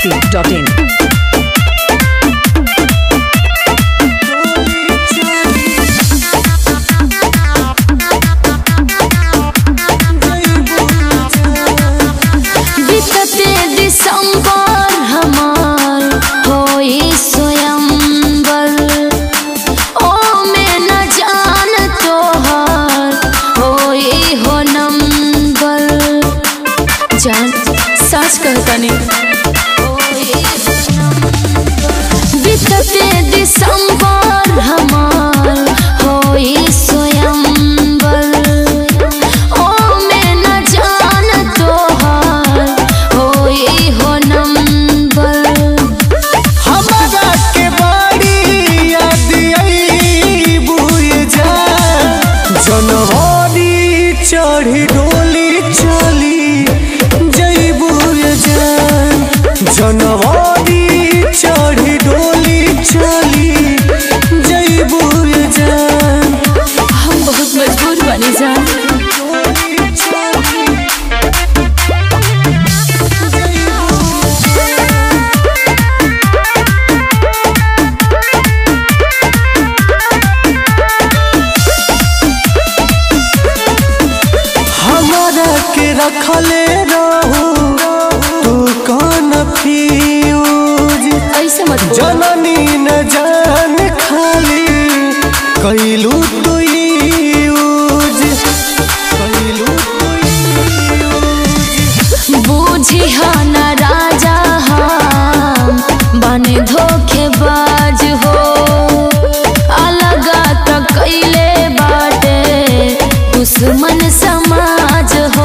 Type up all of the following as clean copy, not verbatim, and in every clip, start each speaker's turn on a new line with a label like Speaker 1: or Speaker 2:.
Speaker 1: biharmasti.in।
Speaker 2: सच कहता नहीं बीतते दिसंबर हमार होई स्वयंवर ओ मैं न जान तोहार होई हो नंबर
Speaker 3: हमारा के बाड़ी याद आई बुए जा जनवरी चढ़ी डोली चली जनवरी चढ़ी डोली चली जईबू जान।
Speaker 2: हम बहुत मजबूर बनी जान।
Speaker 3: हमारा के रखले रहू
Speaker 2: ऐसे मत
Speaker 3: जननी न जान खाली कैलू तू
Speaker 2: बूझी न राजा हम बने धोखेबाज हो अलग तक कैले बाटे दुश्मन समाज हो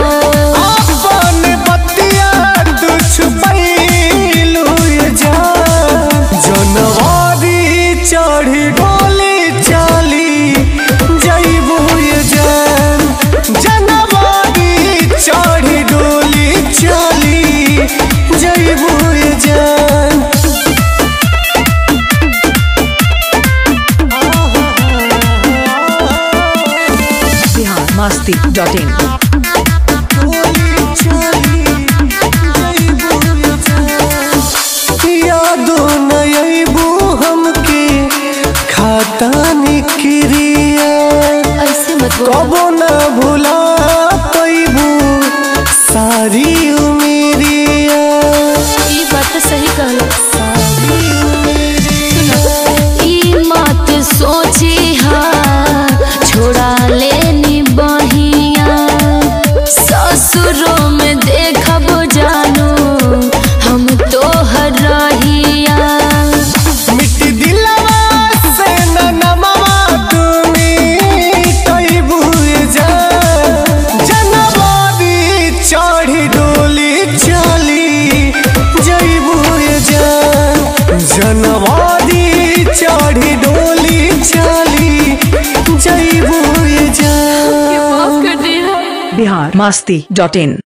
Speaker 3: चढ़ी डोली चली जईबू जान जनवरी चढ़ी डोली चली जईबू जान।
Speaker 1: biharmasti.in।
Speaker 3: यादो नयबू हमके खाता निक्रिया
Speaker 2: ऐसे मत
Speaker 3: कबो न भुला पैबू सारी उमेरिया।
Speaker 2: ये बात तो सही कहलो ई मत सोची छोड़ा लेनी बहिया ससुरों में देखब जानू हम तो हर रहिया
Speaker 3: मिट दिलवा से न नमवा तुमी कैबू जा जनवरी चढ़ी डोली चली जईबू जान जनवरी चढ़ी डोली चली जईबू जान।
Speaker 1: biharmasti.in।